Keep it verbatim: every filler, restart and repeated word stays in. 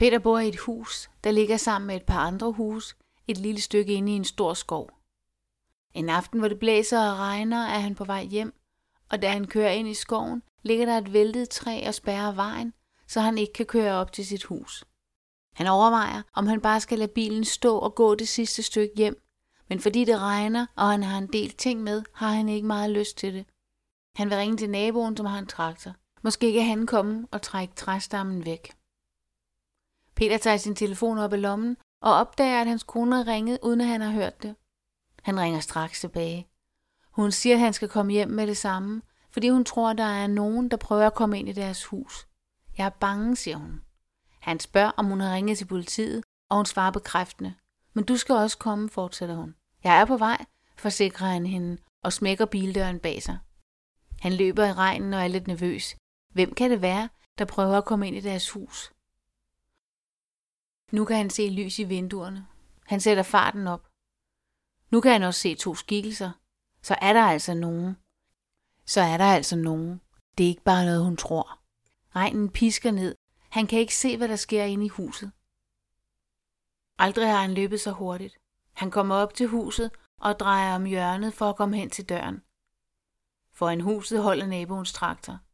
Peter bor i et hus, der ligger sammen med et par andre hus, et lille stykke inde i en stor skov. En aften, hvor det blæser og regner, er han på vej hjem, og da han kører ind i skoven, ligger der et væltet træ og spærrer vejen, så han ikke kan køre op til sit hus. Han overvejer, om han bare skal lade bilen stå og gå det sidste stykke hjem, men fordi det regner, og han har en del ting med, har han ikke meget lyst til det. Han vil ringe til naboen, som har en traktor. Måske kan han komme og trække træstammen væk. Peter tager sin telefon op i lommen og opdager, at hans kone har ringet, uden at han har hørt det. Han ringer straks tilbage. Hun siger, at han skal komme hjem med det samme, fordi hun tror, at der er nogen, der prøver at komme ind i deres hus. Jeg er bange, siger hun. Han spørger, om hun har ringet til politiet, og hun svarer bekræftende. Men du skal også komme, fortsætter hun. Jeg er på vej, forsikrer han hende og smækker bildøren bag sig. Han løber i regnen og er lidt nervøs. Hvem kan det være, der prøver at komme ind i deres hus? Nu kan han se lys i vinduerne. Han sætter farten op. Nu kan han også se to skikkelser. Så er der altså nogen. Så er der altså nogen. Det er ikke bare noget, hun tror. Regnen pisker ned. Han kan ikke se, hvad der sker inde i huset. Aldrig har han løbet så hurtigt. Han kommer op til huset og drejer om hjørnet for at komme hen til døren. Foran huset holder naboens traktor.